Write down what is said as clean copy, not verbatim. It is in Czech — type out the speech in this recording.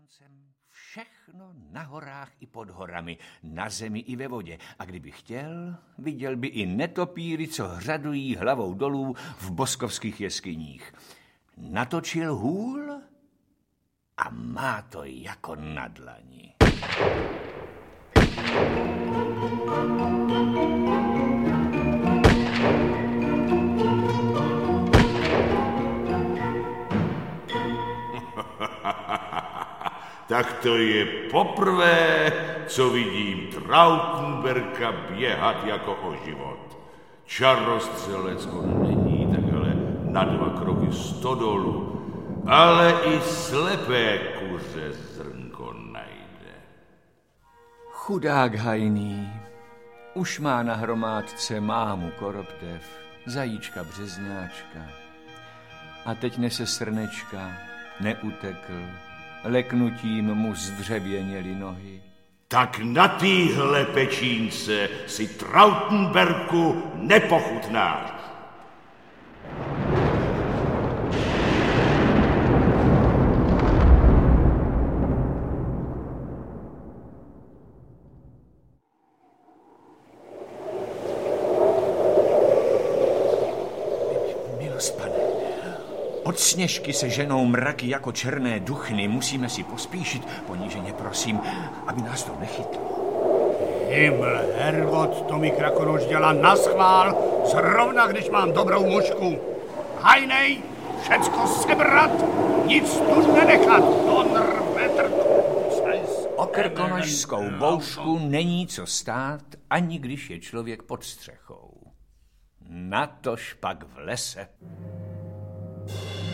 sluncem, všechno na horách i pod horami, na zemi i ve vodě. A kdyby chtěl, viděl by i netopíry, co hřadují hlavou dolů v boskovských jeskyních. Natočil hůl a má to jako na dlani. Tak to je poprvé, co vidím Trautenberka běhat jako o život. Čarostřelec on není takhle na 2 kroky stodolu, ale i slepé kuře zrnko najde. Chudák hajný, už má na hromádce mámu koroptev, zajíčka březňáčka. A teď nese srnečka, neutekl, leknutím mu zdřevěněly nohy. Tak na téhle pečínce si Trautenberku nepochutnáš. Od Sněžky se ženou mraky jako černé duchny. Musíme si pospíšit. Poníženě prosím, aby nás to nechytlo. Himmel, Herrgott, to mi Krakonoš dělá naschvál, zrovna když mám dobrou mužku. Hajnej, všecko sebrat, nic tu nenechat. Donr, vetr, o krkonošskou boušku není co stát, ani když je člověk pod střechou. Natož pak v lese.